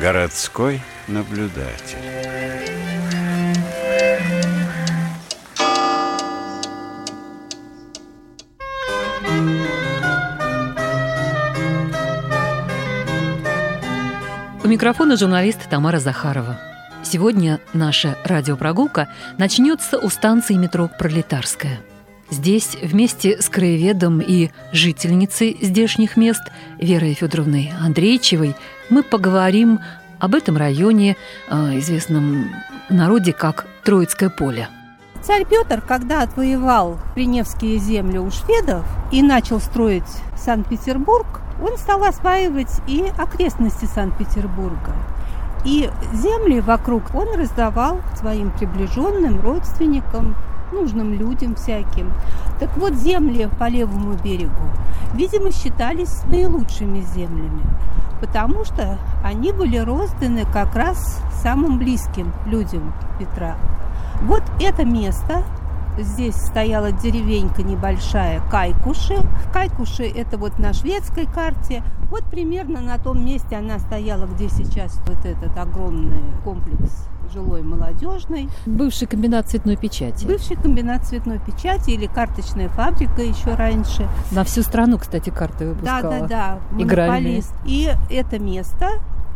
Городской наблюдатель. У микрофона журналист Тамара Захарова. Сегодня наша радиопрогулка начнется у станции метро «Пролетарская». Здесь вместе с краеведом и жительницей здешних мест Верой Федоровной Андрейчевой мы поговорим об этом районе, известном в народе как Троицкое поле. Царь Петр, когда отвоевал Приневские земли у шведов и начал строить Санкт-Петербург, он стал осваивать и окрестности Санкт-Петербурга. И земли вокруг он раздавал своим приближенным, родственникам, нужным людям всяким. Так вот, земли по левому берегу, видимо, считались наилучшими землями, потому что они были розданы как раз самым близким людям Петра. Вот это место. Здесь стояла деревенька небольшая Кайкуши. Кайкуши – это вот на шведской карте. Вот примерно на том месте она стояла, где сейчас вот этот огромный комплекс жилой молодежный. Бывший комбинат цветной печати. Бывший комбинат цветной печати или карточная фабрика еще раньше. На всю страну, кстати, карты выпускала. Да, монополист. И это место,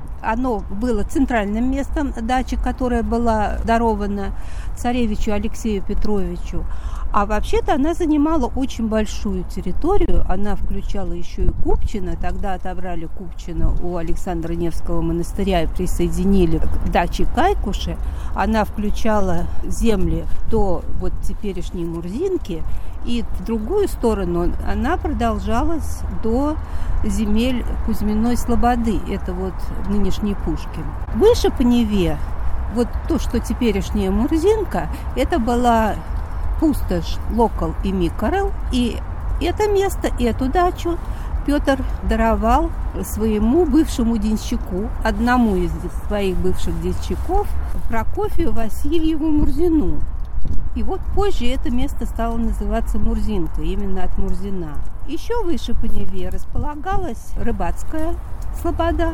оно было центральным местом дачи, которая была дарована царевичу Алексею Петровичу. А вообще-то она занимала очень большую территорию. Она включала еще и Купчино. Тогда отобрали Купчино у Александра Невского монастыря и присоединили к даче Кайкуши. Она включала земли до вот теперешней Мурзинки. И в другую сторону она продолжалась до земель Кузьминой Слободы. Это вот нынешний Пушкин. Выше по Неве, вот то, что теперешняя Мурзинка, это была пустошь Локол и Микорел. И это место, эту дачу Петр даровал своему бывшему денщику, одному из своих бывших денщиков, Прокофию Васильеву Мурзину. И вот позже это место стало называться Мурзинка, именно от Мурзина. Еще выше по Неве располагалась рыбацкая слобода.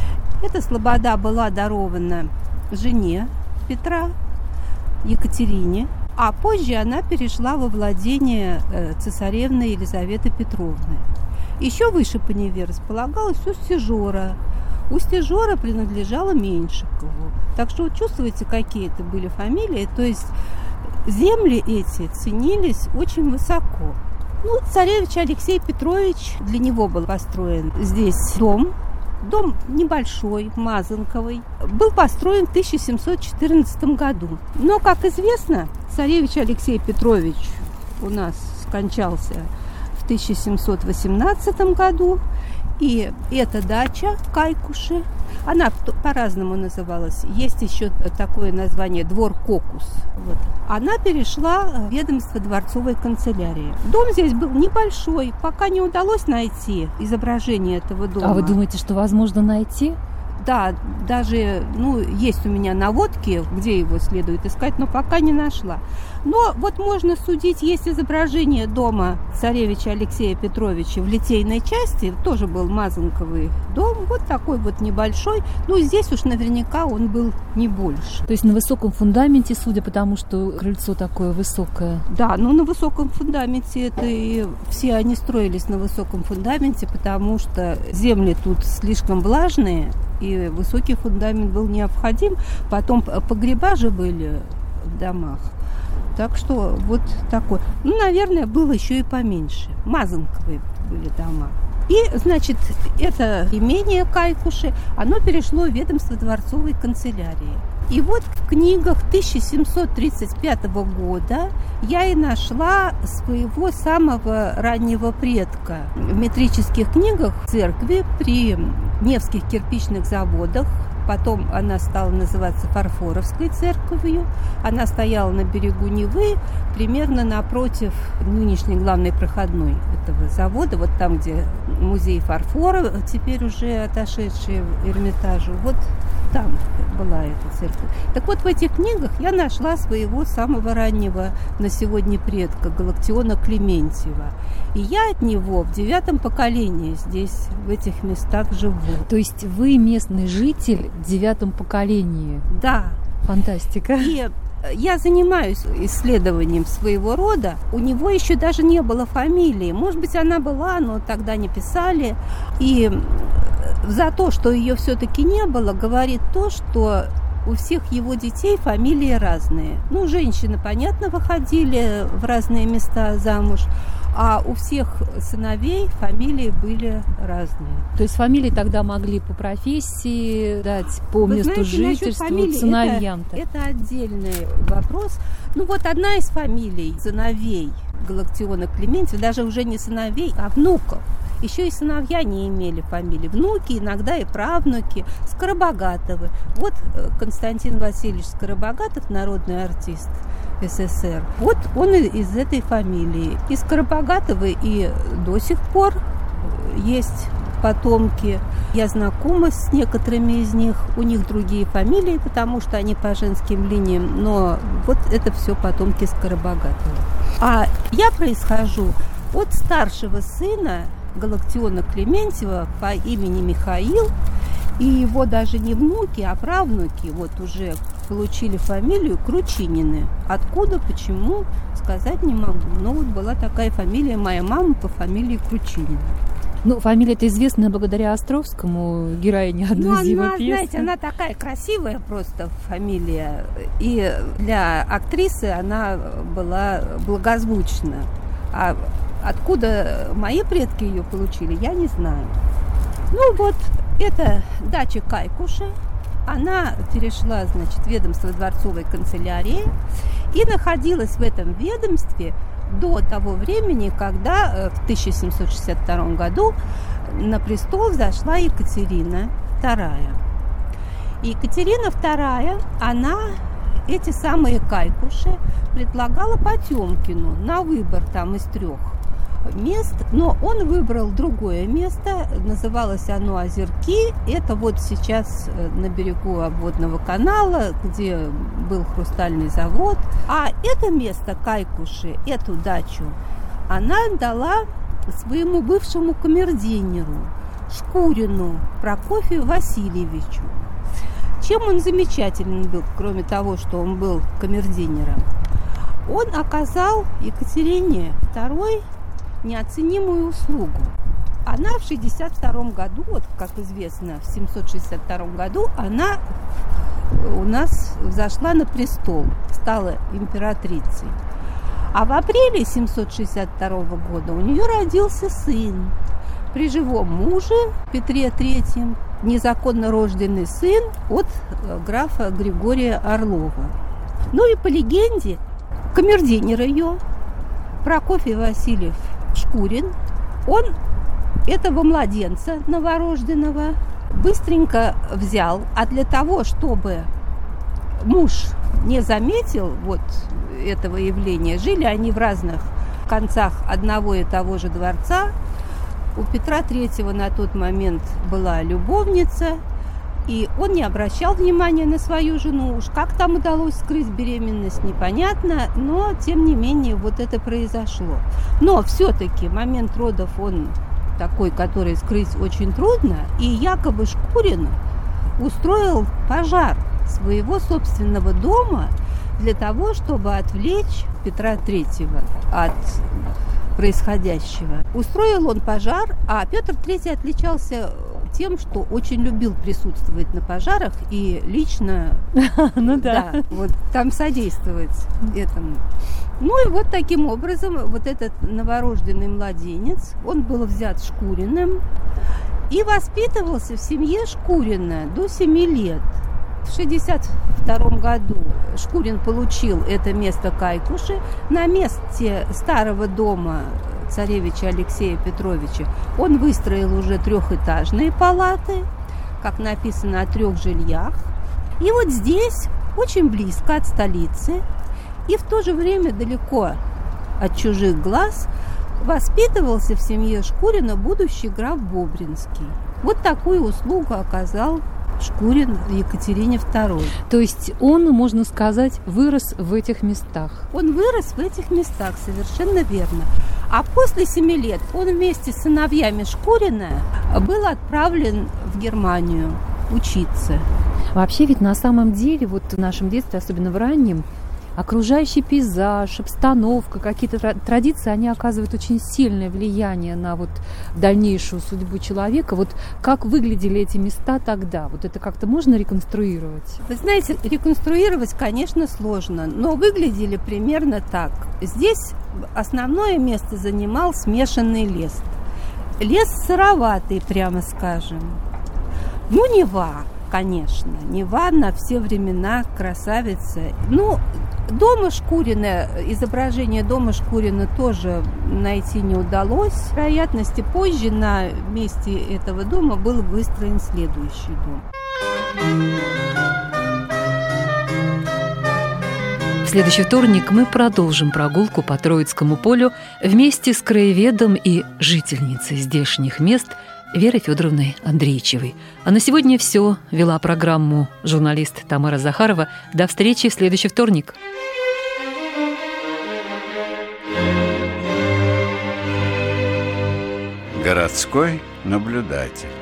Эта слобода была дарована жене Петра, Екатерине, а позже она перешла во владение цесаревны Елизаветы Петровны. Еще выше по Неве располагалась Устье-Жора. Устье-Жора принадлежала Меньшикову. Так что вы чувствуете, какие это были фамилии. То есть земли эти ценились очень высоко. Царевич Алексей Петрович, для него был построен здесь дом. Дом небольшой, мазанковый. Был построен в 1714 году. Но, как известно, царевич Алексей Петрович у нас скончался в 1718 году. И эта дача Кайкуши, она по-разному называлась. Есть еще такое название «Двор Кокус». Вот. Она перешла в ведомство дворцовой канцелярии. Дом здесь был небольшой, пока не удалось найти изображение этого дома. А вы думаете, что возможно найти? Да, даже, есть у меня наводки, где его следует искать, но пока не нашла. Но вот можно судить, есть изображение дома царевича Алексея Петровича в Литейной части, тоже был мазанковый дом, вот такой вот небольшой, здесь уж наверняка он был не больше. То есть на высоком фундаменте, судя по тому, что крыльцо такое высокое? Да, на высоком фундаменте, это и все они строились на высоком фундаменте, потому что земли тут слишком влажные, и высокий фундамент был необходим. Потом погреба же были в домах. Так что вот такой. Наверное, было еще и поменьше. Мазанковые были дома. И, значит, это имение Кайкуши, оно перешло в ведомство дворцовой канцелярии. И вот в книгах 1735 года я и нашла своего самого раннего предка. В метрических книгах церкви при Невских кирпичных заводах, потом она стала называться Фарфоровской церковью, она стояла на берегу Невы, примерно напротив нынешней главной проходной этого завода, вот там, где музей фарфора, теперь уже отошедший в Эрмитажу, вот там была эта церковь. Так вот, в этих книгах я нашла своего самого раннего на сегодня предка, Галактиона Клементьева. И я от него в 9 поколении здесь, в этих местах живу. То есть вы местный житель в 9 поколении? Да. Фантастика. И я занимаюсь исследованием своего рода. У него еще даже не было фамилии. Может быть, она была, но тогда не писали. И за то, что ее все-таки не было, говорит то, что у всех его детей фамилии разные. Ну, женщины, понятно, выходили в разные места замуж, а у всех сыновей фамилии были разные. То есть фамилии тогда могли по профессии дать, по месту жительства, сыновьям-то? Это отдельный вопрос. Ну вот одна из фамилий сыновей Галактиона Клементьева, даже уже не сыновей, а внуков. Еще и сыновья не имели фамилии. Внуки, иногда и правнуки. Скоробогатовы. Вот Константин Васильевич Скоробогатов, народный артист СССР. Вот он из этой фамилии. И Скоробогатовы и до сих пор есть потомки. Я знакома с некоторыми из них. У них другие фамилии, потому что они по женским линиям. Но вот это все потомки Скоробогатова. А я происхожу от старшего сына Галактиона Клементьева по имени Михаил, и его даже не внуки, а правнуки вот уже получили фамилию Кручинины. Откуда, почему, сказать не могу. Но вот была такая фамилия, моя мама по фамилии Кручинина. Ну, фамилия-то известная благодаря Островскому, героине одной из его она, пьес. знаете, она такая красивая просто фамилия, и для актрисы она была благозвучна. А откуда мои предки ее получили, я не знаю. Ну вот, это дача Кайкуши. Она перешла, значит, в ведомство дворцовой канцелярии и находилась в этом ведомстве до того времени, когда в 1762 году на престол взошла Екатерина II. И Екатерина II, она эти самые Кайкуши предлагала Потемкину на выбор там из 3 мест, но он выбрал другое место, называлось оно Озерки, это вот сейчас на берегу обводного канала, где был хрустальный завод, а это место Кайкуши, эту дачу, она дала своему бывшему камердинеру Шкурину Прокофию Васильевичу. Чем он замечателен был, кроме того, что он был камердинером? Он оказал Екатерине II неоценимую услугу. Она в 1962 году, вот как известно, в 762 году она у нас взошла на престол, стала императрицей. А в апреле 762 года у нее родился сын. При живом муже Петре III, незаконно рожденный сын от графа Григория Орлова. Ну и по легенде, камердинер ее, Прокофий Васильев Шкурин, он этого младенца новорожденного быстренько взял, а для того, чтобы муж не заметил вот этого явления, жили они в разных концах одного и того же дворца. У Петра III на тот момент была любовница, и он не обращал внимания на свою жену. Уж как там удалось скрыть беременность, непонятно, но, тем не менее, вот это произошло. Но все-таки момент родов, он такой, который скрыть очень трудно, и якобы Шкурин устроил пожар своего собственного дома для того, чтобы отвлечь Петра III от происходящего. Устроил он пожар, а Петр III отличался тем, что очень любил присутствовать на пожарах и лично вот там содействовать этому. Ну и вот таким образом вот этот новорожденный младенец, он был взят Шкуриным и воспитывался в семье Шкурина до 7 лет. В 1962 году Шкурин получил это место Кайкуши. На месте старого дома царевича Алексея Петровича он выстроил уже 3-этажные палаты, как написано, о 3 жильях. И вот здесь, очень близко от столицы и в то же время далеко от чужих глаз, воспитывался в семье Шкурина будущий граф Бобринский. Вот такую услугу оказал Шкурин Екатерине II. То есть он, можно сказать, вырос в этих местах. Он вырос в этих местах, совершенно верно. А после 7 лет он вместе с сыновьями Шкурина был отправлен в Германию учиться. Вообще ведь на самом деле, вот в нашем детстве, особенно в раннем, окружающий пейзаж, обстановка, какие-то традиции, они оказывают очень сильное влияние на вот дальнейшую судьбу человека. Вот как выглядели эти места тогда? Вот это как-то можно реконструировать? Вы знаете, реконструировать, конечно, сложно, но выглядели примерно так. Здесь основное место занимал смешанный лес. Лес сыроватый, прямо скажем. Ну, Нева, конечно. Нева на все времена красавица. Ну, дома Шкурина, изображение дома Шкурина тоже найти не удалось. По вероятности, позже на месте этого дома был выстроен следующий дом. В следующий вторник мы продолжим прогулку по Троицкому полю вместе с краеведом и жительницей здешних мест Верой Федоровной Андреичевой. А на сегодня все. Вела программу журналист Тамара Захарова. До встречи в следующий вторник. Городской наблюдатель.